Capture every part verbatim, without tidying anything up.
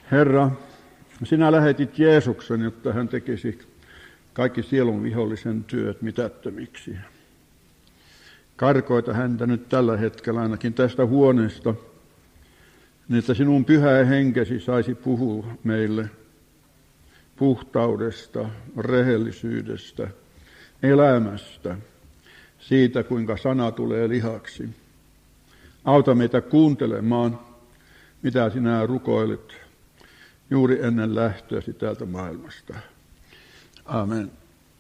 Herra, sinä lähetit Jeesuksen, jotta hän tekisi kaikki sielun vihollisen työt mitättömiksi. Karkoita häntä nyt tällä hetkellä ainakin tästä huoneesta, niin että sinun pyhä henkesi saisi puhua meille puhtaudesta, rehellisyydestä, elämästä, siitä kuinka sana tulee lihaksi. Auta meitä kuuntelemaan, mitä sinä rukoilet juuri ennen lähtöäsi täältä maailmasta. Amen.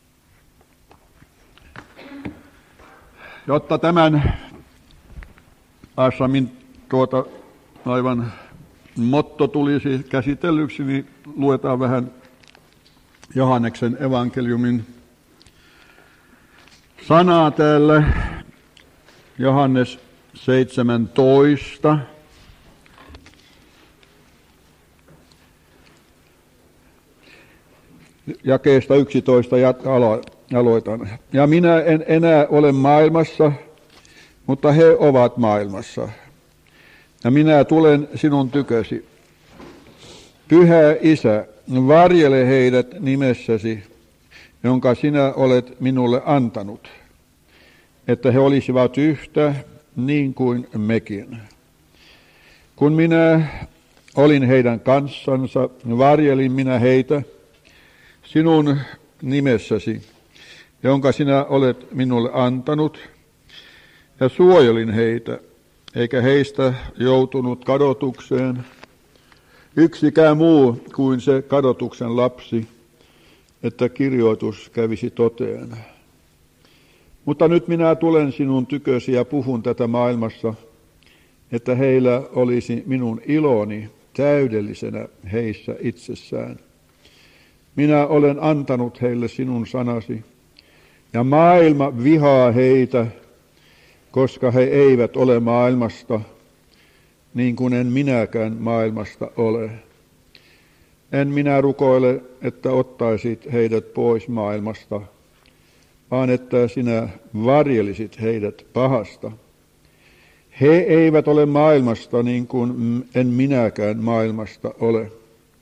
Jotta tämän Assamin tuota aivan motto tulisi käsitellyksi, niin luetaan vähän Johanneksen evankeliumin sanaa täällä. Johannes seitsemäntoista. Jakeesta yksitoista aloitan. Ja minä en enää ole maailmassa, mutta he ovat maailmassa. Ja minä tulen sinun tykösi. Pyhä Isä, varjele heidät nimessäsi, jonka sinä olet minulle antanut, että he olisivat yhtä niin kuin mekin. Kun minä olin heidän kanssansa, varjelin minä heitä sinun nimessäsi, jonka sinä olet minulle antanut, ja suojelin heitä, eikä heistä joutunut kadotukseen yksikään muu kuin se kadotuksen lapsi, että kirjoitus kävisi toteen. Mutta nyt minä tulen sinun tykösi ja puhun tätä maailmassa, että heillä olisi minun iloni täydellisenä heissä itsessään. Minä olen antanut heille sinun sanasi, ja maailma vihaa heitä, koska he eivät ole maailmasta, niin kuin en minäkään maailmasta ole. En minä rukoile, että ottaisit heidät pois maailmasta, vaan että sinä varjelisit heidät pahasta. He eivät ole maailmasta, niin kuin en minäkään maailmasta ole.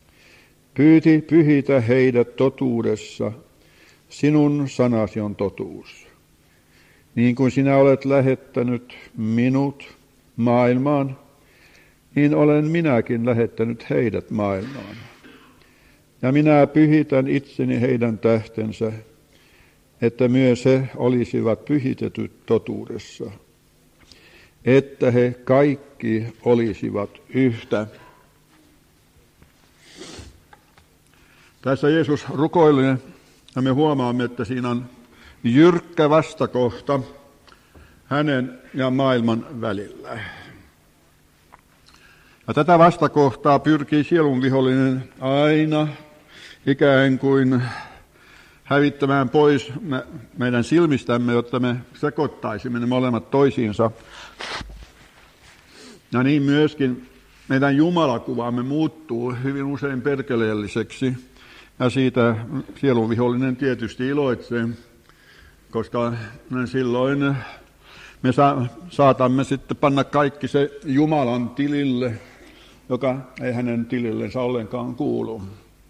Pyyti pyhitä heidät totuudessa, sinun sanasi on totuus. Niin kuin sinä olet lähettänyt minut maailmaan, niin olen minäkin lähettänyt heidät maailmaan. Ja minä pyhitän itseni heidän tähtensä, että myös he olisivat pyhitetyt totuudessa, että he kaikki olisivat yhtä. Tässä Jeesus rukoilee, ja me huomaamme, että siinä on jyrkkä vastakohta hänen ja maailman välillä. Ja tätä vastakohtaa pyrkii sielun vihollinen aina ikään kuin hävittämään pois meidän silmistämme, jotta me sekoittaisimme ne molemmat toisiinsa. Ja niin myöskin meidän jumalakuvamme muuttuu hyvin usein perkeleelliseksi. Ja siitä sielun vihollinen tietysti iloitsee, koska silloin me saatamme sitten panna kaikki se Jumalan tilille, joka ei hänen tilillensä ollenkaan kuulu.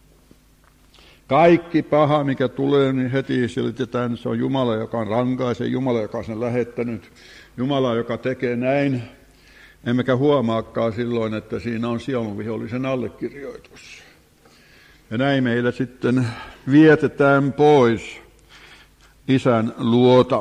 Kaikki paha, mikä tulee, niin heti selitetään, että se on Jumala, joka on rankaisen, Jumala, joka on sen lähettänyt, Jumala, joka tekee näin. Emmekä huomaakaan silloin, että siinä on sielun vihollisen allekirjoitus. Ja näin meillä sitten vietetään pois Isän luota.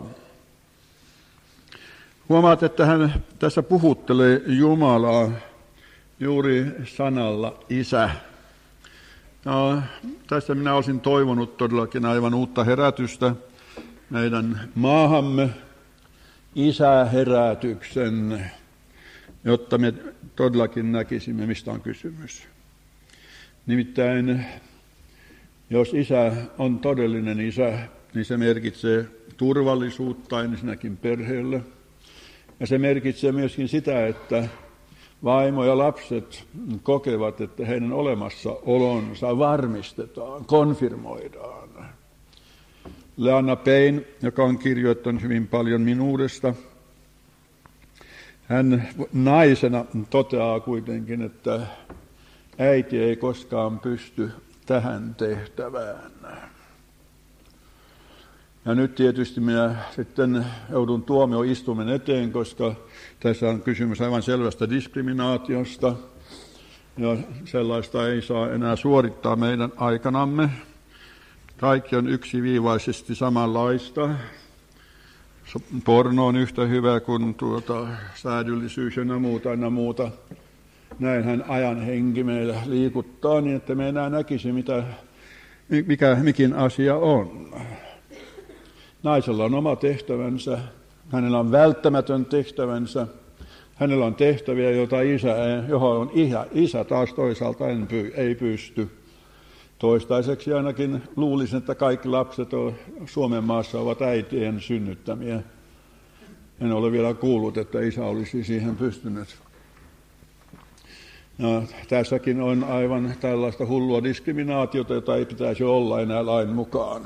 Huomaat, että hän tässä puhuttelee Jumalaa juuri sanalla Isä. No, tässä minä olisin toivonut todellakin aivan uutta herätystä meidän maahamme, isäherätyksen, jotta me todellakin näkisimme, mistä on kysymys. Nimittäin, jos Isä on todellinen Isä, niin se merkitsee turvallisuutta ensinnäkin perheelle. Ja se merkitsee myöskin sitä, että vaimo ja lapset kokevat, että heidän olemassaolonsa varmistetaan, konfirmoidaan. Leanna Payne, joka on kirjoittanut hyvin paljon minuudesta, hän naisena toteaa kuitenkin, että äiti ei koskaan pysty tähän tehtävään. Ja nyt tietysti minä sitten joudun tuomioistuimen eteen, koska tässä on kysymys aivan selvästä diskriminaatiosta. Ja sellaista ei saa enää suorittaa meidän aikanamme. Kaikki on yksiviivaisesti samanlaista. Porno on yhtä hyvä kuin tuota, säädyllisyys ja muuta, aina muuta. Näinhän ajan henki meillä liikuttaa niin, että me enää näkisi, mitä, mikä mikin asia on. Naisella on oma tehtävänsä, hänellä on välttämätön tehtävänsä, hänellä on tehtäviä, joita isä, johon on isä, isä taas toisaalta ei pysty. Toistaiseksi ainakin luulisin, että kaikki lapset Suomen maassa ovat äitien synnyttämiä. En ole vielä kuullut, että isä olisi siihen pystynyt. No, tässäkin on aivan tällaista hullua diskriminaatiota, jota ei pitäisi olla enää lain mukaan.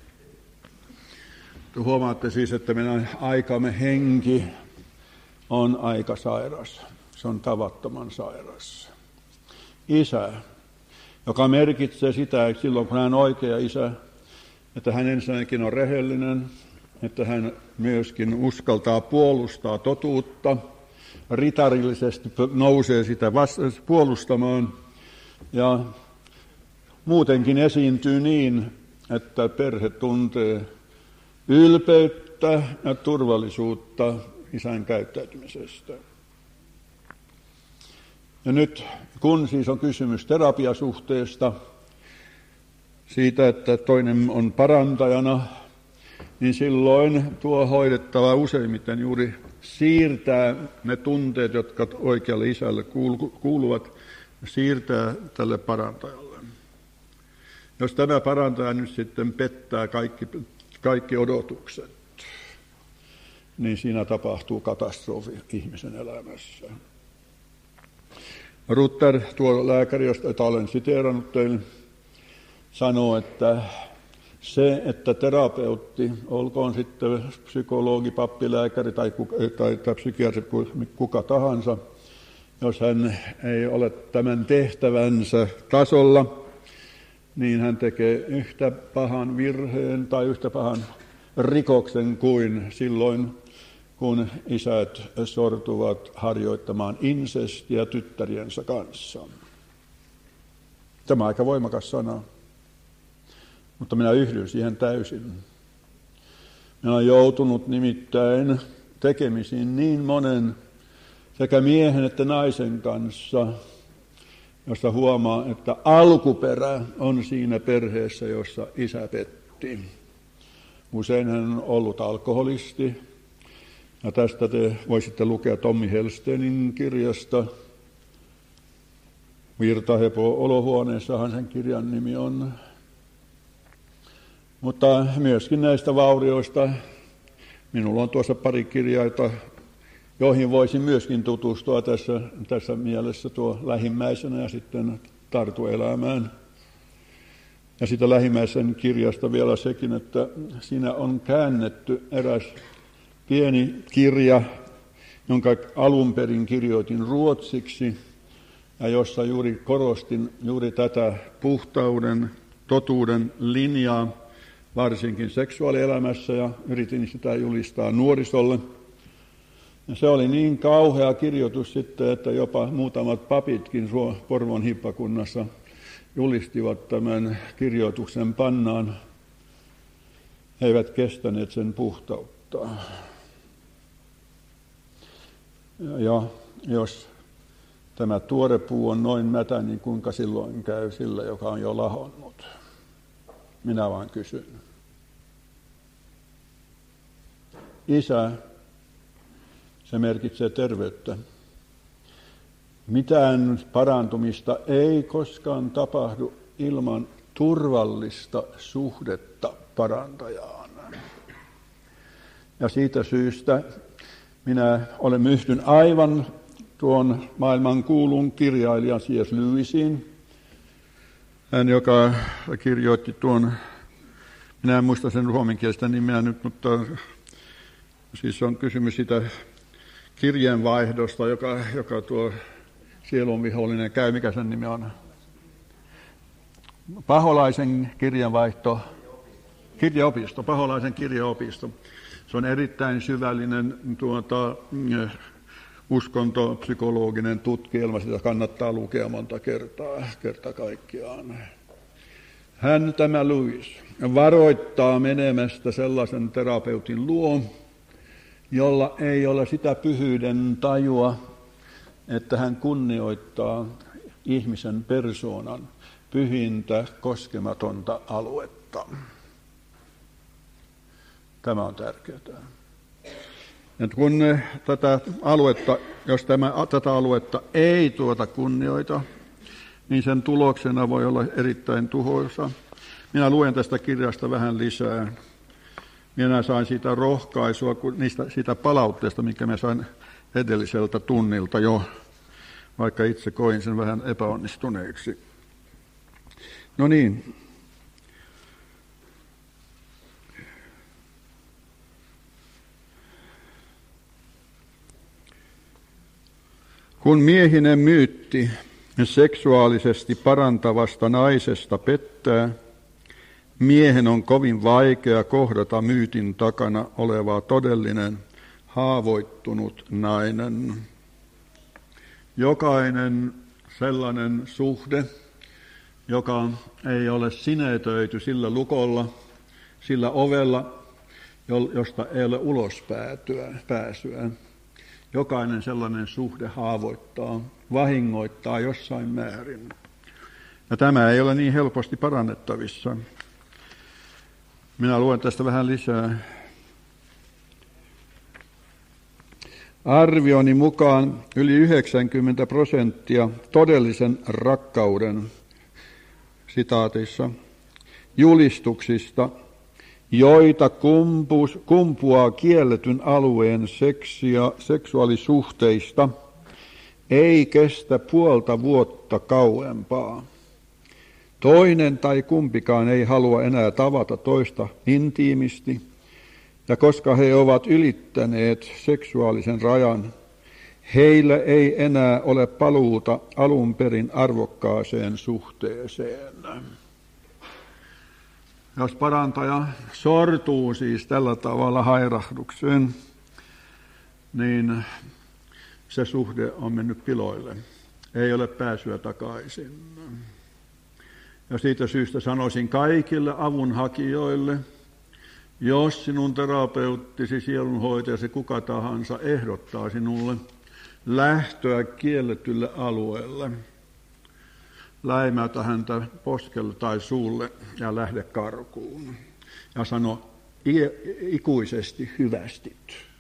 Huomaatte siis, että meidän aikamme henki on aika sairas. Se on tavattoman sairas. Isä, joka merkitsee sitä, että silloin kun hän on oikea isä, että hän ensinnäkin on rehellinen, että hän myöskin uskaltaa puolustaa totuutta, ritarillisesti nousee sitä puolustamaan ja muutenkin esiintyy niin, että perhe tuntee ylpeyttä ja turvallisuutta isän käyttäytymisestä. Ja nyt, kun siis on kysymys terapiasuhteesta, siitä, että toinen on parantajana, niin silloin tuo hoidettava useimmiten juuri siirtää ne tunteet, jotka oikealle isälle kuuluvat, siirtää tälle parantajalle. Jos tämä parantaja nyt sitten pettää kaikki, kaikki odotukset, niin siinä tapahtuu katastrofi ihmisen elämässä. Ruther, tuo lääkäri, josta olen siteerannut teille, sanoo, että se, että terapeutti, olkoon sitten psykologi, pappilääkäri tai, tai, tai psykiatri, kuka tahansa, jos hän ei ole tämän tehtävänsä tasolla, niin hän tekee yhtä pahan virheen tai yhtä pahan rikoksen kuin silloin, kun isät sortuvat harjoittamaan insestiä tyttäriensä kanssa. Tämä on aika voimakas sana, mutta minä yhdyn siihen täysin. Minä olen joutunut nimittäin tekemisiin niin monen sekä miehen että naisen kanssa, josta huomaa, että alkuperä on siinä perheessä, jossa isä petti. Usein hän on ollut alkoholisti, ja tästä te voisitte lukea Tommi Helsteenin kirjasta. Virtahepo olohuoneessahan sen kirjan nimi on. Mutta myöskin näistä vaurioista, minulla on tuossa pari kirjaa, joihin voisin myöskin tutustua tässä, tässä mielessä tuo lähimmäisenä ja sitten tartu elämään. Ja sitä lähimmäisen kirjasta vielä sekin, että siinä on käännetty eräs pieni kirja, jonka alun perin kirjoitin ruotsiksi, ja jossa juuri korostin juuri tätä puhtauden, totuuden linjaa, varsinkin seksuaalielämässä, ja yritin sitä julistaa nuorisolle. Ja se oli niin kauhea kirjoitus sitten, että jopa muutamat papitkin Porvoon hiippakunnassa julistivat tämän kirjoituksen pannaan. He eivät kestäneet sen puhtautta. Ja jos tämä tuore puu on noin mätä, niin kuinka silloin käy sillä, joka on jo lahonnut? Minä vaan kysyn. Isä, se merkitsee terveyttä. Mitään parantumista ei koskaan tapahdu ilman turvallista suhdetta parantajaan. Ja siitä syystä minä olen yhdyn aivan tuon maailman kuulun kirjailijan C S Lewisiin. Hän, joka kirjoitti tuon, minä en muista sen ruominkielistä nimeä nyt, mutta siis on kysymys siitä kirjeenvaihdosta, joka, joka tuo C sielun vihollinen käy. Mikä sen nimi on? Paholaisen kirjanvaihto. Kirjaopisto, Paholaisen kirjaopisto. Se on erittäin syvällinen tuota, uskontopsykologinen tutkielma, sitä kannattaa lukea monta kertaa, kerta kaikkiaan. Hän, tämä Lewis, varoittaa menemästä sellaisen terapeutin luo, jolla ei ole sitä pyhyyden tajua, että hän kunnioittaa ihmisen persoonan pyhintä, koskematonta aluetta. Tämä on tärkeää. Ja kun tätä aluetta, jos tämä, tätä aluetta ei tuota kunnioita, niin sen tuloksena voi olla erittäin tuhoisa. Minä luen tästä kirjasta vähän lisää. Minä sain siitä rohkaisua, niistä, siitä palautteesta, minkä mä sain edelliseltä tunnilta jo, vaikka itse koin sen vähän epäonnistuneeksi. No niin. Kun miehinen myytti seksuaalisesti parantavasta naisesta pettää, miehen on kovin vaikea kohdata myytin takana oleva todellinen haavoittunut nainen. Jokainen sellainen suhde, joka ei ole sinetöity sillä lukolla, sillä ovella, josta ei ole ulospääsyä. Jokainen sellainen suhde haavoittaa, vahingoittaa jossain määrin. Ja tämä ei ole niin helposti parannettavissa. Minä luen tästä vähän lisää. Arvioni mukaan yli yhdeksänkymmentä prosenttia todellisen rakkauden, sitaatissa, julistuksista, joita kumpus, kumpuaa kielletyn alueen seksia, seksuaalisuhteista, ei kestä puolta vuotta kauempaa. Toinen tai kumpikaan ei halua enää tavata toista intiimisti, ja koska he ovat ylittäneet seksuaalisen rajan, heillä ei enää ole paluuta alun perin arvokkaaseen suhteeseen. Jos parantaja sortuu siis tällä tavalla hairahdukseen, niin se suhde on mennyt piloille. Ei ole pääsyä takaisin. Ja siitä syystä sanoisin kaikille avunhakijoille, jos sinun terapeuttisi, sielunhoitajasi, kuka tahansa ehdottaa sinulle lähtöä kielletylle alueelle, läimäytä häntä poskelle tai suulle ja lähde karkuun. Ja sano ikuisesti hyvästit.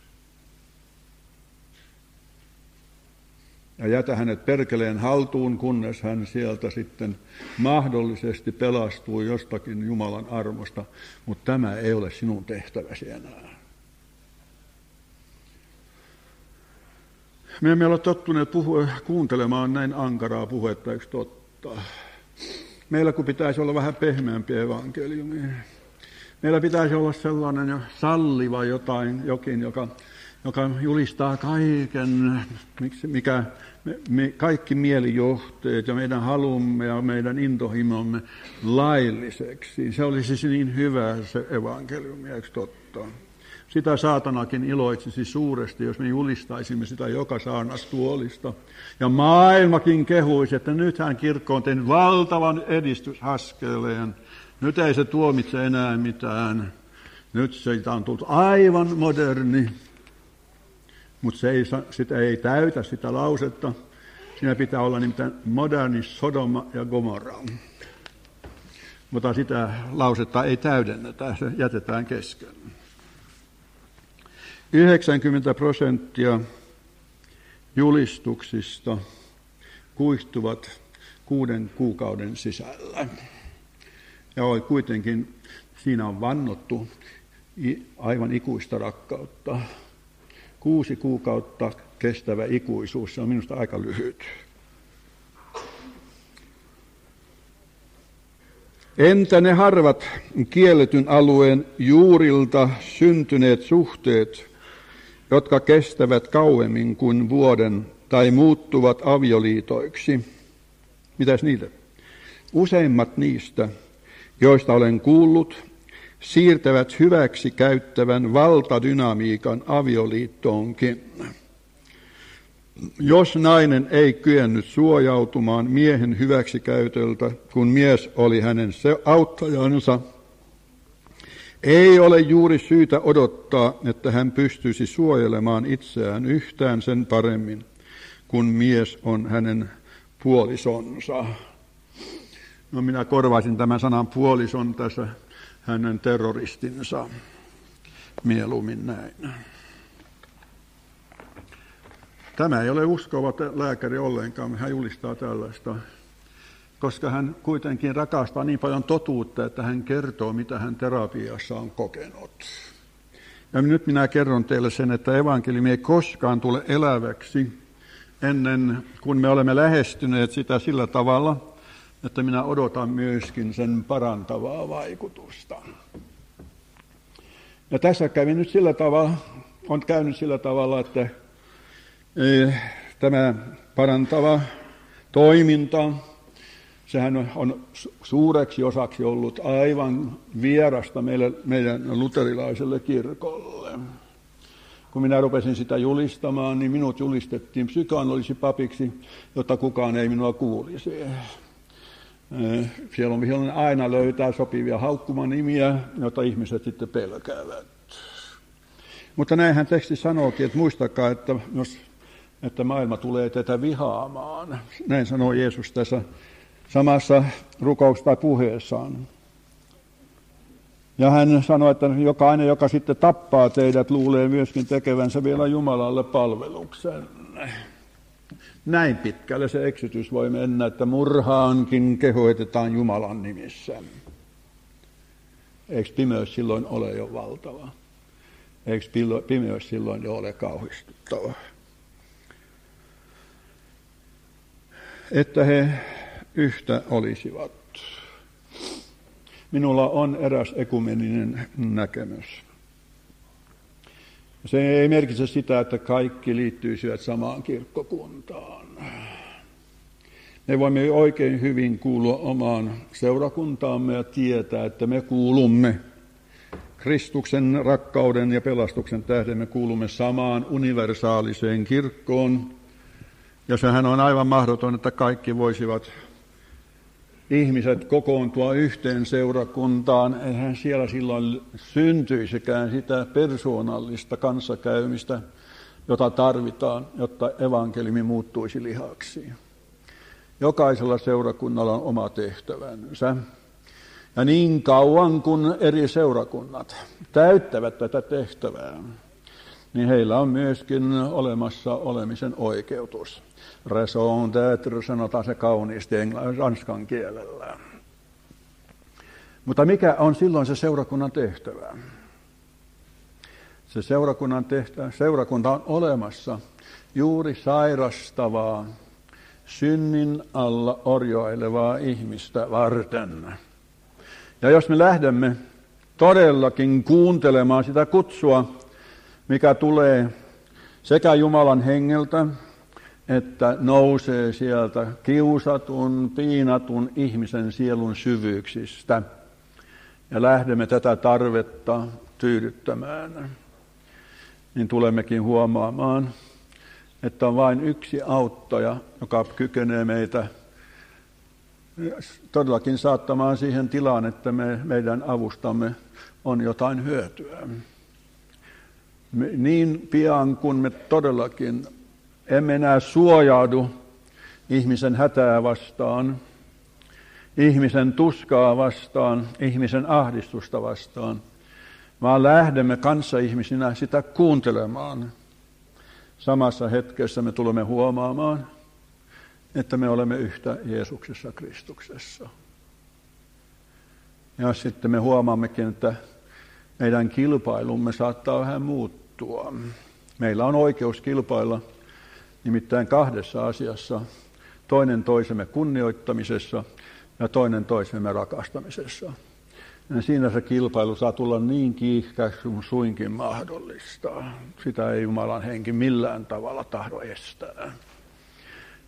Ja jätä hänet perkeleen haltuun, kunnes hän sieltä sitten mahdollisesti pelastuu jostakin Jumalan armosta, mutta tämä ei ole sinun tehtäväsi enää. Me emme ole tottuneet puhua, kuuntelemaan näin ankaraa puhetta, eikö totta? Meillä kun pitäisi olla vähän pehmeämpi evankeliumi. Meillä pitäisi olla sellainen jo salliva jotain, jokin, joka, joka julistaa kaiken, mikä, me, me, kaikki mielijohteet ja meidän halumme ja meidän intohimomme lailliseksi. Se olisi siis niin hyvä se evankeliumi, eikö totta? Sitä saatanakin iloitsisi suuresti, jos me julistaisimme sitä joka saarnastuolista. Ja maailmakin kehuisi, että nythän kirkko on tehnyt valtavan edistysaskeleen. Nyt ei se tuomitse enää mitään. Nyt siitä on tullut aivan moderni. Mutta se ei, sitä ei täytä sitä lausetta. Siinä pitää olla nimittäin moderni Sodoma ja Gomorra. Mutta sitä lausetta ei täydennetä, se jätetään kesken. yhdeksänkymmentä prosenttia julistuksista kuihtuvat kuuden kuukauden sisällä. Ja kuitenkin siinä on vannottu aivan ikuista rakkautta. Kuusi kuukautta kestävä ikuisuus, se on minusta aika lyhyt. Entä ne harvat kielletyn alueen juurilta syntyneet suhteet, jotka kestävät kauemmin kuin vuoden tai muuttuvat avioliitoiksi. Mitäs niitä? Useimmat niistä, joista olen kuullut, siirtävät hyväksi käyttävän valtadynamiikan avioliittoonkin. Jos nainen ei kyennyt suojautumaan miehen hyväksikäytöltä, kun mies oli hänen auttajansa, ei ole juuri syytä odottaa, että hän pystyisi suojelemaan itseään yhtään sen paremmin, kun mies on hänen puolisonsa. No minä korvaisin tämän sanan puolison tässä hänen terroristinsa mieluummin näin. Tämä ei ole uskova lääkäri ollenkaan, hän julistaa tällaista, koska hän kuitenkin rakastaa niin paljon totuutta, että hän kertoo, mitä hän terapiassa on kokenut. Ja nyt minä kerron teille sen, että evankeliumi ei koskaan tule eläväksi ennen kuin me olemme lähestyneet sitä sillä tavalla, että minä odotan myöskin sen parantavaa vaikutusta. Ja tässä kävi nyt sillä tavalla, on käynyt sillä tavalla, että tämä parantava toiminta, sehän on suureksi osaksi ollut aivan vierasta meille, meidän luterilaiselle kirkolle. Kun minä rupesin sitä julistamaan, niin minut julistettiin psykoanalyysi-papiksi, jotta kukaan ei minua kuulisi. Siellä on vihollinen aina löytää sopivia haukkumanimiä, joita ihmiset sitten pelkäävät. Mutta näinhän teksti sanookin, että muistakaa, että, jos, että maailma tulee teitä vihaamaan. Näin sanoo Jeesus tässä samassa rukouksessa tai puheessaan. Ja hän sanoi, että jokainen, joka sitten tappaa teidät, luulee myöskin tekevänsä vielä Jumalalle palveluksen. Näin pitkälle se eksytys voi mennä, että murhaankin kehoitetaan Jumalan nimissä. Eikö pimeys silloin ole jo valtava? Eikö pimeys silloin jo ole kauhistuttava? Että he yhtä olisivat. Minulla on eräs ekumeninen näkemys. Se ei merkitse sitä, että kaikki liittyisivät samaan kirkkokuntaan. Me voimme oikein hyvin kuulua omaan seurakuntaamme ja tietää, että me kuulumme Kristuksen rakkauden ja pelastuksen tähden, me kuulumme samaan universaaliseen kirkkoon. Ja sehän on aivan mahdoton, että kaikki voisivat ihmiset kokoontua yhteen seurakuntaan. Eihän siellä silloin syntyisikään sitä persoonallista kanssakäymistä, jota tarvitaan, jotta evankeliumi muuttuisi lihaksi. Jokaisella seurakunnalla on oma tehtävänsä. Ja niin kauan kun eri seurakunnat täyttävät tätä tehtävää, niin heillä on myöskin olemassa olemisen oikeutus. Raison d'être, sanotaan se kauniisti ranskan kielellä. Mutta mikä on silloin se seurakunnan tehtävä? Se seurakunnan tehtävä, seurakunta on olemassa juuri sairastavaa, synnin alla orjoilevaa ihmistä varten. Ja jos me lähdemme todellakin kuuntelemaan sitä kutsua, mikä tulee sekä Jumalan hengeltä, että nousee sieltä kiusatun, piinatun ihmisen sielun syvyyksistä, ja lähdemme tätä tarvetta tyydyttämään, niin tulemmekin huomaamaan, että on vain yksi auttaja, joka kykenee meitä todellakin saattamaan siihen tilaan, että me, meidän avustamme on jotain hyötyä. Me, niin pian kun me todellakin emme enää suojaudu ihmisen hätää vastaan, ihmisen tuskaa vastaan, ihmisen ahdistusta vastaan, vaan lähdemme kanssaihmisinä sitä kuuntelemaan. Samassa hetkessä me tulemme huomaamaan, että me olemme yhtä Jeesuksessa Kristuksessa. Ja sitten me huomaammekin, että meidän kilpailumme saattaa vähän muuttua. Meillä on oikeus kilpailla nimittäin kahdessa asiassa, toinen toisemme kunnioittamisessa ja toinen toisemme rakastamisessa. Ja siinä se kilpailu saa tulla niin kiihkäksi kuin suinkin mahdollista. Sitä ei Jumalan henki millään tavalla tahdo estää.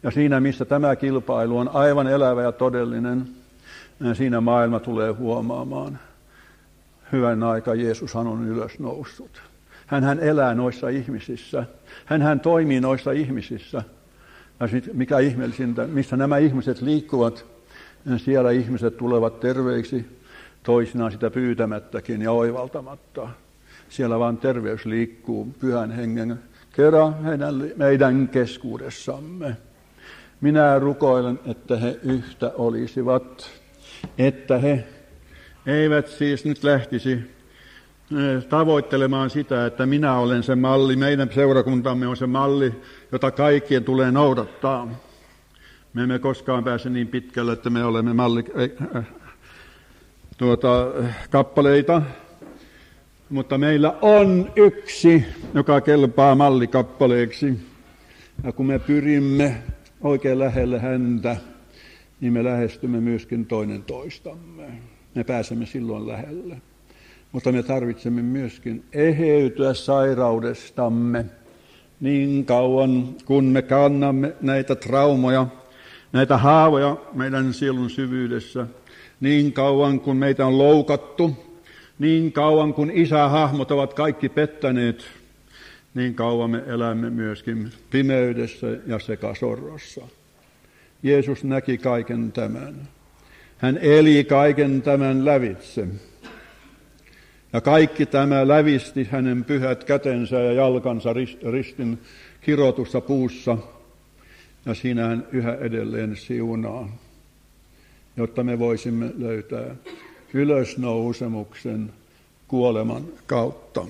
Ja siinä, missä tämä kilpailu on aivan elävä ja todellinen, siinä maailma tulee huomaamaan. Hyvän aika Jeesushan on ylös noussut. Hänhän elää noissa ihmisissä. Hänhän toimii noissa ihmisissä. Ja sit, mikä ihmeellisintä, missä nämä ihmiset liikkuvat, siellä ihmiset tulevat terveiksi, toisinaan sitä pyytämättäkin ja oivaltamatta. Siellä vaan terveys liikkuu pyhän hengen kerran meidän keskuudessamme. Minä rukoilen, että he yhtä olisivat, että he eivät siis nyt lähtisi tavoittelemaan sitä, että minä olen se malli, meidän seurakuntamme on se malli, jota kaikkien tulee noudattaa. Me emme koskaan pääse niin pitkälle, että me olemme malli, äh, tuota, kappaleita, mutta meillä on yksi, joka kelpaa mallikappaleeksi. Ja kun me pyrimme oikein lähelle häntä, niin me lähestymme myöskin toinen toistamme. Me pääsemme silloin lähelle. Mutta me tarvitsemme myöskin eheytyä sairaudestamme niin kauan, kun me kannamme näitä traumoja, näitä haavoja meidän sielun syvyydessä, niin kauan kun meitä on loukattu, niin kauan kun isähahmot ovat kaikki pettäneet, niin kauan me elämme myöskin pimeydessä ja sekasorrossa. Jeesus näki kaiken tämän. Hän eli kaiken tämän lävitse. Ja kaikki tämä lävisti hänen pyhät kätensä ja jalkansa ristin kirotussa puussa. Ja siinä hän yhä edelleen siunaa, jotta me voisimme löytää ylösnousemuksen kuoleman kautta.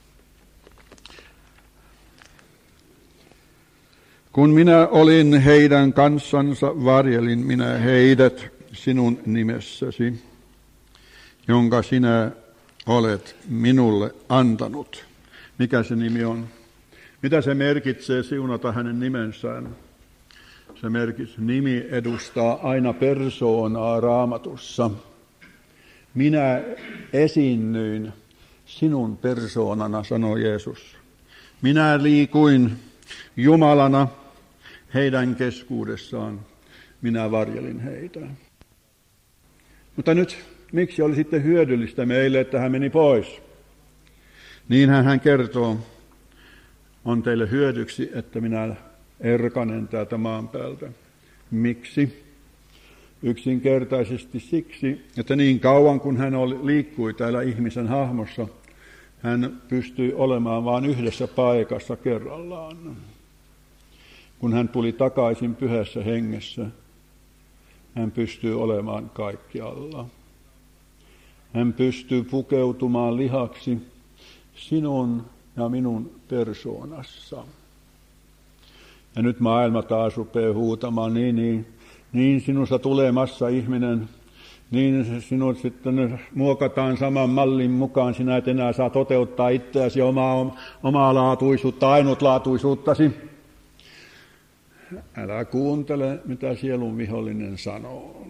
Kun minä olin heidän kanssansa, varjelin minä heidät sinun nimessäsi, jonka sinä olet minulle antanut. Mikä se nimi on? Mitä se merkitsee siunata hänen nimensään? Se merkitsee, nimi edustaa aina persoonaa Raamatussa. Minä esiinnyin sinun persoonana, sanoi Jeesus. Minä liikuin Jumalana heidän keskuudessaan. Minä varjelin heitä. Mutta nyt, miksi oli sitten hyödyllistä meille, että hän meni pois? Niinhän hän kertoo, on teille hyödyksi, että minä erkanen täältä maan päältä. Miksi? Yksinkertaisesti siksi, että niin kauan kun hän oli, liikkui täällä ihmisen hahmossa, hän pystyi olemaan vain yhdessä paikassa kerrallaan. Kun hän tuli takaisin pyhässä hengessä, hän pystyi olemaan kaikkialla. Hän pystyy pukeutumaan lihaksi sinun ja minun persoonassa. Ja nyt maailma taas rupeaa huutamaan, niin, niin, niin sinusta tulee massa-ihminen, niin sinut sitten muokataan saman mallin mukaan, sinä et enää saa toteuttaa itseäsi omaa, omaa laatuisuutta, ainutlaatuisuuttasi. Älä kuuntele, mitä sielun vihollinen sanoo.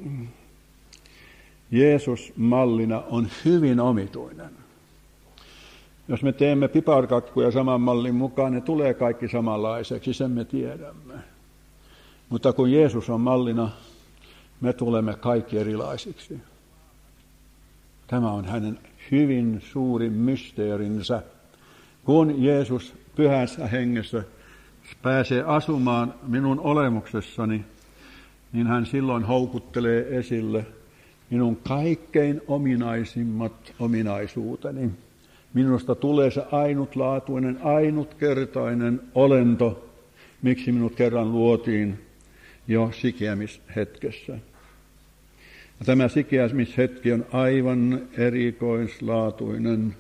Jeesus mallina on hyvin omituinen. Jos me teemme piparkakkuja saman mallin mukaan, ne tulee kaikki samanlaiseksi, sen me tiedämme. Mutta kun Jeesus on mallina, me tulemme kaikki erilaisiksi. Tämä on hänen hyvin suuri mysteerinsä. Kun Jeesus pyhässä hengessä pääsee asumaan minun olemuksessani, niin hän silloin houkuttelee esille minun kaikkein ominaisimmat ominaisuuteni. Minusta tulee se ainutlaatuinen, ainutkertainen olento, miksi minut kerran luotiin jo sikeämishetkessä. Ja tämä sikeämishetki on aivan erikoislaatuinen.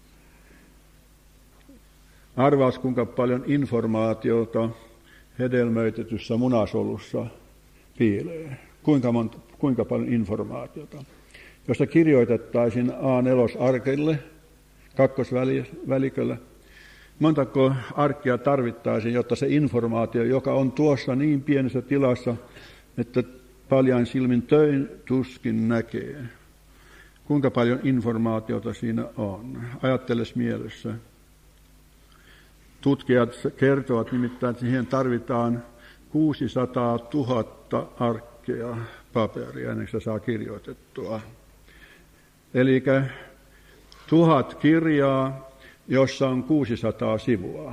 Arvaas, kuinka paljon informaatiota hedelmöitetyssä munasolussa piilee. Kuinka, monta, kuinka paljon informaatiota. Jos se kirjoitettaisiin A neljä-arkelle, kakkosväliköllä, montako arkkia tarvittaisiin, jotta se informaatio, joka on tuossa niin pienessä tilassa, että paljain silmin töin tuskin näkee. Kuinka paljon informaatiota siinä on? Ajatteles mielessä. Tutkijat kertovat nimittäin, että siihen tarvitaan kuusisataatuhatta arkkeja paperia ennen kuin se saa kirjoitettua. Eli tuhat kirjaa, jossa on kuusisataa sivua.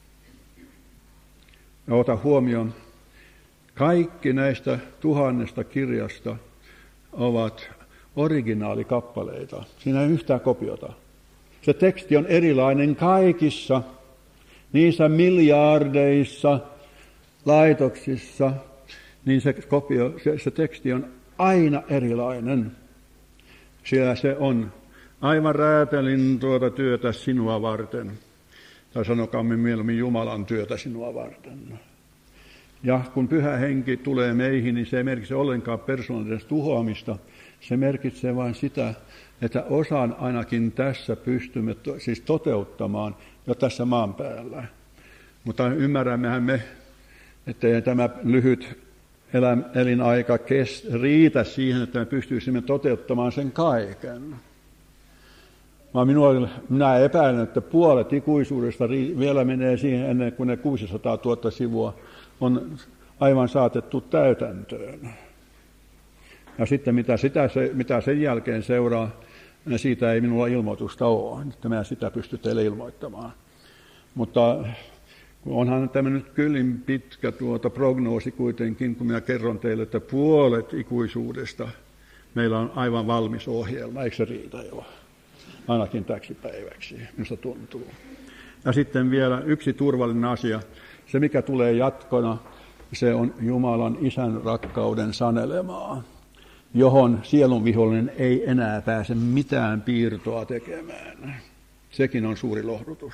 Ja ota huomioon, kaikki näistä tuhannesta kirjasta ovat originaalikappaleita. Siinä ei yhtään kopiota. Se teksti on erilainen kaikissa niissä miljardeissa laitoksissa, niin se, kopio, se, se teksti on aina erilainen. Siellä se on aivan räätälin tuota työtä sinua varten. Tai sanokaamme mieluummin Jumalan työtä sinua varten. Ja kun Pyhä Henki tulee meihin, niin se ei merkitse ollenkaan persoonallista tuhoamista. Se merkitsee vain sitä, että osan ainakin tässä pystymme to, siis toteuttamaan jo tässä maan päällä. Mutta ymmärrämmehän me, että tämä lyhyt elinaika kest, riitä siihen, että me pystyisimme toteuttamaan sen kaiken. Vaan minua, minä epäilen, että puolet ikuisuudesta vielä menee siihen ennen kuin ne kuusisataatuhatta sivua on aivan saatettu täytäntöön. Ja sitten mitä, sitä, mitä sen jälkeen seuraa, siitä ei minulla ilmoitusta ole, että minä sitä pysty teille ilmoittamaan. Mutta onhan tämä nyt kyllin pitkä tuota prognoosi kuitenkin, kun minä kerron teille, että puolet ikuisuudesta meillä on aivan valmis ohjelma, eikö se riitä jo? Ainakin täksi päiväksi, minusta tuntuu. Ja sitten vielä yksi turvallinen asia, se mikä tulee jatkona, se on Jumalan Isän rakkauden sanelemaa, johon sielunvihollinen ei enää pääse mitään piirtoa tekemään. Sekin on suuri lohdutus.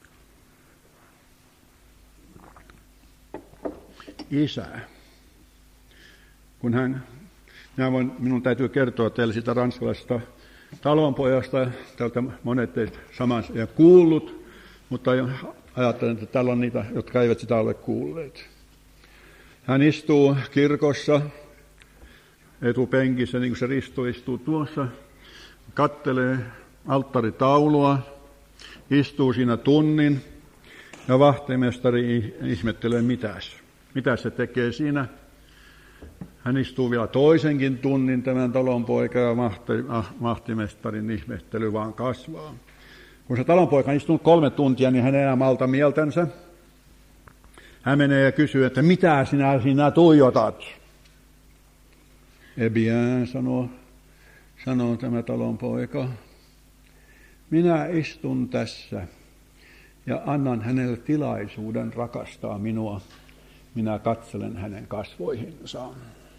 Isä. Kun hän, minä voin, minun täytyy kertoa teille sitä ranskalaisesta talonpojasta, tältä monet teistä saman ja kuullut, mutta ajattelen, että täällä on niitä, jotka eivät sitä ole kuulleet. Hän istuu kirkossa etupenkissä, niin kuin se Risto istuu tuossa, kattelee alttaritaulua, istuu siinä tunnin ja vahtimestari ihmettelee, mitäs. Mitä se tekee siinä? Hän istuu vielä toisenkin tunnin tämän talonpoika ja vahtimestarin ihmettely vaan kasvaa. Kun se talonpoika on istunut kolme tuntia, niin hän ei enää malta mieltänsä. Hän menee ja kysyy, että mitä sinä sinä tuijotat? Eh bien, sanoo, sanoo tämä talonpoika. Minä istun tässä ja annan hänelle tilaisuuden rakastaa minua. Minä katselen hänen kasvoihinsa.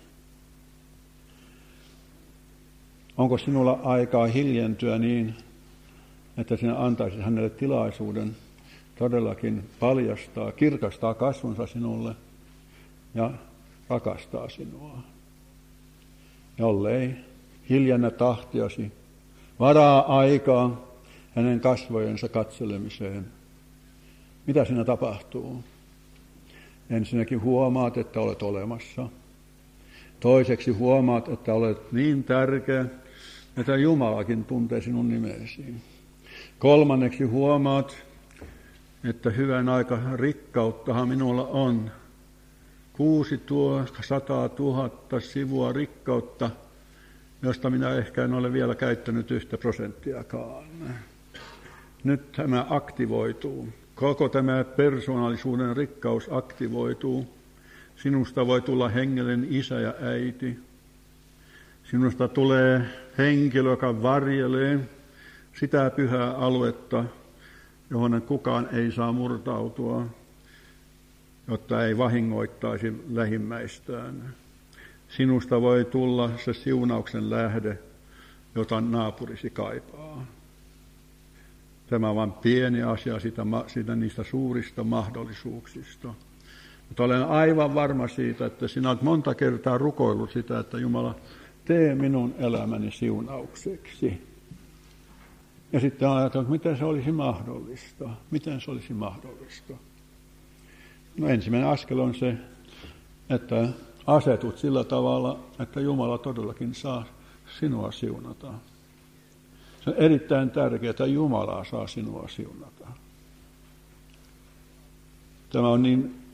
Onko sinulla aikaa hiljentyä niin, että sinä antaisit hänelle tilaisuuden todellakin paljastaa, kirkastaa kasvonsa sinulle ja rakastaa sinua? Jollei hiljennä tahtiasi, varaa aikaa hänen kasvojensa katselemiseen. Mitä siinä tapahtuu? Ensinnäkin huomaat, että olet olemassa. Toiseksi huomaat, että olet niin tärkeä, että Jumalakin tuntee sinun nimesi. Kolmanneksi huomaat, että hyvän aika rikkauttahan minulla on. Kuusi tuo sataa tuhatta sivua rikkautta, josta minä ehkä en ole vielä käyttänyt yhtä prosenttiakaan. Nyt tämä aktivoituu. Koko tämä persoonallisuuden rikkaus aktivoituu. Sinusta voi tulla hengellinen isä ja äiti. Sinusta tulee henkilö, joka varjelee sitä pyhää aluetta, johon kukaan ei saa murtautua, jotta ei vahingoittaisi lähimmäistään. Sinusta voi tulla se siunauksen lähde, jota naapurisi kaipaa. Tämä on vain pieni asia siitä, siitä niistä suurista mahdollisuuksista. Mutta olen aivan varma siitä, että sinä olet monta kertaa rukoillut sitä, että Jumala, tee minun elämäni siunaukseksi. Ja sitten ajatellaan, että miten se olisi mahdollista. Miten se olisi mahdollista? No ensimmäinen askel on se, että asetut sillä tavalla, että Jumala todellakin saa sinua siunata. Se on erittäin tärkeää, että Jumala saa sinua siunata. Tämä on niin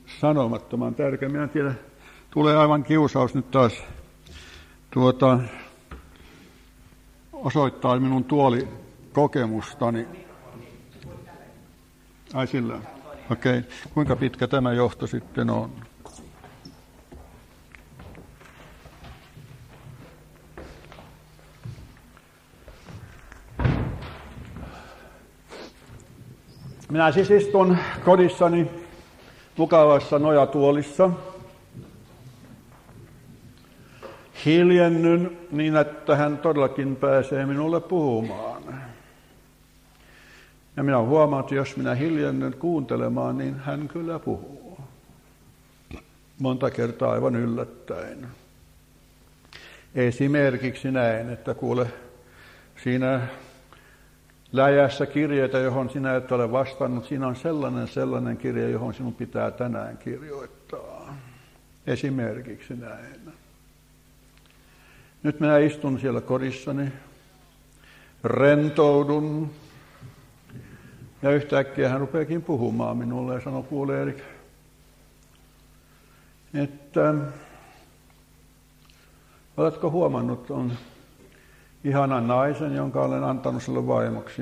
sanomattoman tärkeä. Minä en tiedä, tulee aivan kiusaus nyt taas tuota, osoittaa minun tuolikokemustani. Ai sillä. Okei. Okay. Kuinka pitkä tämä johto sitten on? Minä siis istun kodissani mukavassa nojatuolissa. Hiljennyn niin, että hän todellakin pääsee minulle puhumaan. Ja minä huomaan, että jos minä hiljennyn kuuntelemaan, niin hän kyllä puhuu. Monta kertaa aivan yllättäen. Esimerkiksi näin, että kuule siinä läjässä kirjeitä, johon sinä et ole vastannut, siinä on sellainen sellainen kirje, johon sinun pitää tänään kirjoittaa. Esimerkiksi näin. Nyt minä istun siellä kodissani, rentoudun, ja yhtäkkiä hän rupeakin puhumaan minulle ja sanoo, kuule Erik, että oletko huomannut, on ihanan naisen, jonka olen antanut sinulle vaimoksi.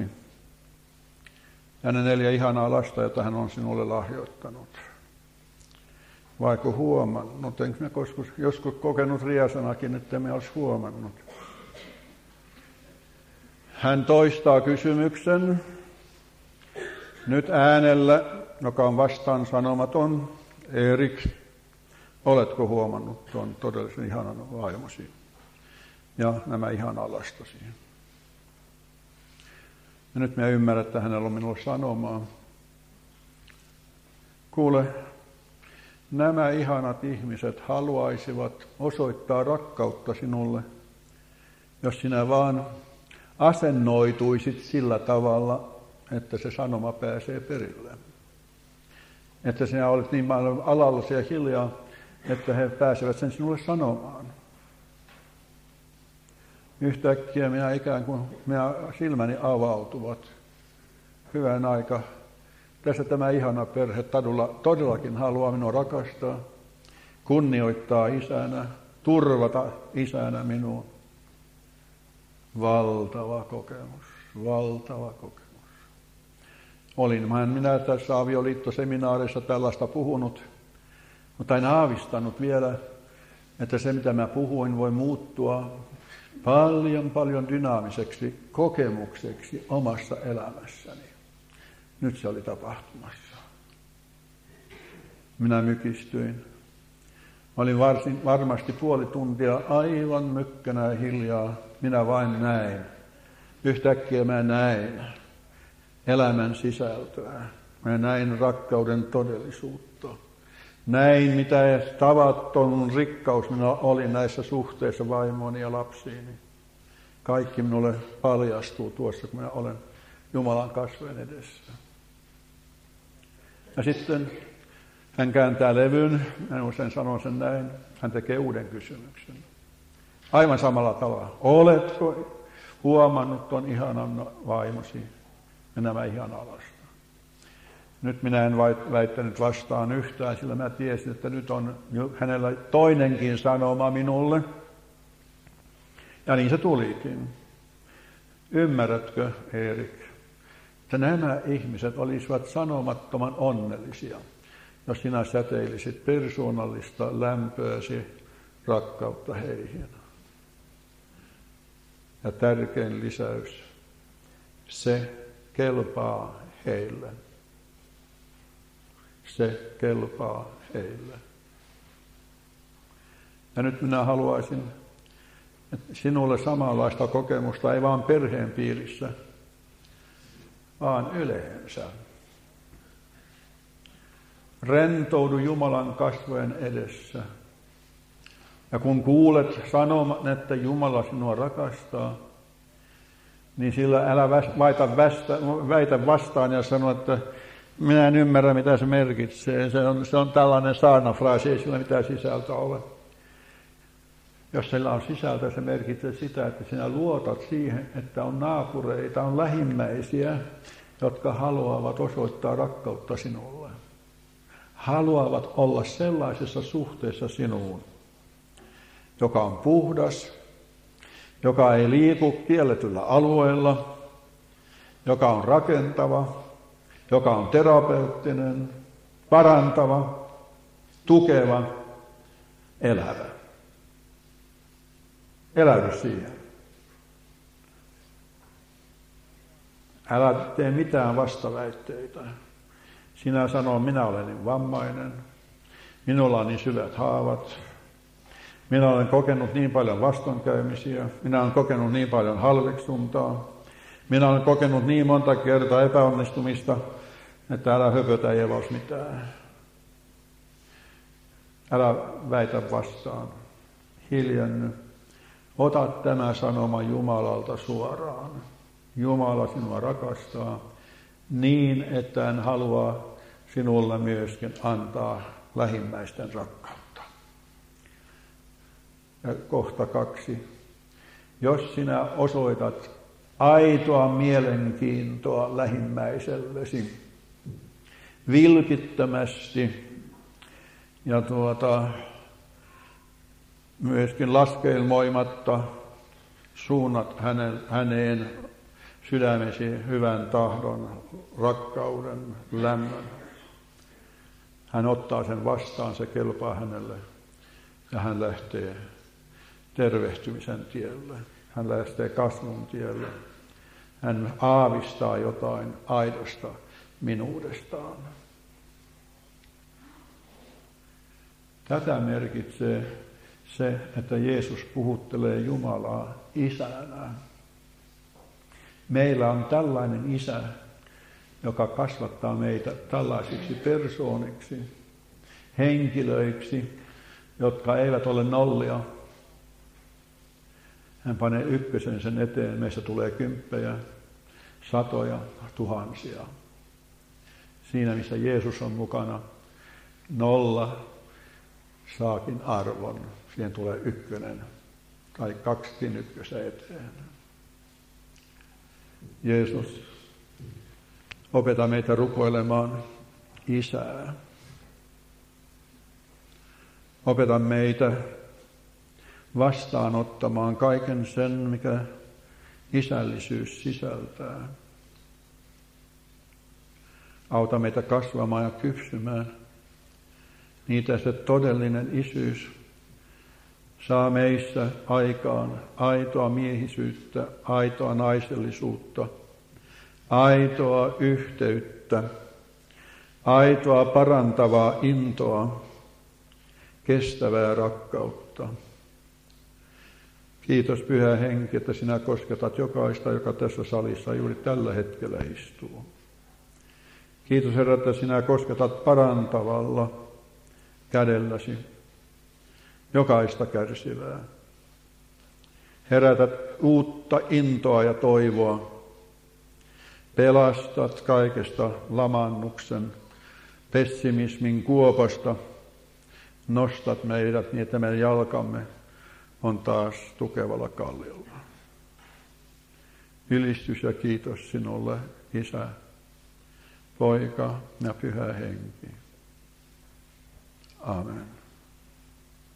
Ja ne neljä ihanaa lasta, jota hän on sinulle lahjoittanut. Vaikka huomannut, enkö minä joskus, joskus kokenut riasanakin, että me olisi huomannut. Hän toistaa kysymyksen nyt äänellä, joka on vastaan sanomaton. Erik, oletko huomannut tuon todellisen ihanan vaimosi ja nämä ihanaa lastasi? Ja nyt minä ymmärrän, että hänellä on minulle sanomaa. Kuule, nämä ihanat ihmiset haluaisivat osoittaa rakkautta sinulle, jos sinä vaan asennoituisit sillä tavalla, että se sanoma pääsee perille. Että sinä olet niin paljon alallasi ja hiljaa, että he pääsevät sen sinulle sanomaan. Yhtäkkiä minä ikään kuin minä silmäni avautuvat. Hyvän aika. Tässä tämä ihana perhe Tadulla todellakin haluaa minua rakastaa, kunnioittaa isänä, turvata isänä minua. Valtava kokemus, valtava kokemus. Olin minä tässä avioliittoseminaarissa tällaista puhunut, mutta en aavistanut vielä, että se mitä mä puhuin voi muuttua paljon paljon dynaamiseksi kokemukseksi omassa elämässäni. Nyt se oli tapahtumassa. Minä mykistyin. Olin varsin, varmasti puoli tuntia aivan mykkänä ja hiljaa. Minä vain näin. Yhtäkkiä mä näin elämän sisältöä. Mä näin rakkauden todellisuutta. Näin, mitä tavaton rikkaus minulla oli näissä suhteissa vaimooni ja lapsiini. Kaikki minulle paljastuu tuossa, kun minä olen Jumalan kasvojen edessä. Ja sitten hän kääntää levyn, hän usein sanoo sen näin, hän tekee uuden kysymyksen. Aivan samalla tavalla. Oletko huomannut tuon ihanan vaimosi ja nämä ihanaa lasta? Nyt minä en väittänyt vastaan yhtään, sillä mä tiesin, että nyt on hänellä toinenkin sanoma minulle. Ja niin se tulikin. Ymmärrätkö, Erik, että nämä ihmiset olisivat sanomattoman onnellisia, jos sinä säteilisit persoonallista lämpöäsi, rakkautta heihin. Ja tärkein lisäys, se kelpaa heille. Se kelpaa heille. Ja nyt minä haluaisin että sinulle samanlaista kokemusta, ei vaan perheen piirissä, vaan yleensä. Rentoudu Jumalan kasvojen edessä. Ja kun kuulet sanoman, että Jumala sinua rakastaa, niin sillä älä väitä, västä, väitä vastaan ja sano, että minä en ymmärrä, mitä se merkitsee. Se on, se on tällainen saarnafraasi, ei sillä mitään sisältöä ole. Jos sillä on sisältöä, se merkitsee sitä, että sinä luotat siihen, että on naapureita, on lähimmäisiä, jotka haluavat osoittaa rakkautta sinulle. haluavat olla sellaisessa suhteessa sinuun, joka on puhdas, joka ei liiku kielletyllä alueella, joka on rakentava, joka on terapeuttinen, parantava, tukeva, elävä. Elävy siihen. Älä tee mitään vastaväitteitä. Sinä sanoo, minä olen niin vammainen, minulla on niin syvät haavat, minä olen kokenut niin paljon vastoinkäymisiä, minä olen kokenut niin paljon halveksuntaa, minä olen kokenut niin monta kertaa epäonnistumista, että älä höpötä Jeesus mitään. Älä väitä vastaan. Hiljenny. Ota tämä sanoma Jumalalta suoraan. Jumala sinua rakastaa niin, että hän haluaa sinulle myöskin antaa lähimmäisten rakkautta. Ja kohta kaksi. Jos sinä osoitat aitoa mielenkiintoa lähimmäisellesi vilpittömästi ja tuota, myöskin laskeilmoimatta suunnat hänen, häneen sydämesi hyvän tahdon, rakkauden, lämmön. Hän ottaa sen vastaan, se kelpaa hänelle ja hän lähtee tervehtymisen tielle. Hän lähtee kasvun tielle. Hän aavistaa jotain aidosta minuudestaan. Tätä merkitsee se, että Jeesus puhuttelee Jumalaa isänä. Meillä on tällainen isä, joka kasvattaa meitä tällaisiksi persooniksi, henkilöiksi, jotka eivät ole nollia. Hän panee ykkösen sen eteen, meistä tulee kymppejä, satoja, tuhansia. Siinä, missä Jeesus on mukana, nolla saakin arvon. Siihen tulee ykkönen tai kaksikin ykkösen eteen. Jeesus, opeta meitä rukoilemaan Isää. Opeta meitä vastaanottamaan kaiken sen, mikä isällisyys sisältää. Auta meitä kasvamaan ja kypsymään. Niitä se todellinen isyys saa meissä aikaan aitoa miehisyyttä, aitoa naisellisuutta, aitoa yhteyttä, aitoa parantavaa intoa, kestävää rakkautta. Kiitos Pyhä Henki, että sinä kosketat jokaista, joka tässä salissa juuri tällä hetkellä istuu. Kiitos Herra, että sinä kosketat parantavalla kädelläsi jokaista kärsivää. Herätät uutta intoa ja toivoa. Pelastat kaikesta lamannuksen, pessimismin kuopasta. Nostat meidät niin, että meidän jalkamme on taas tukevalla kalliolla. Ylistys ja kiitos sinulle, Isä, Poika ja Pyhä Henki. Amen.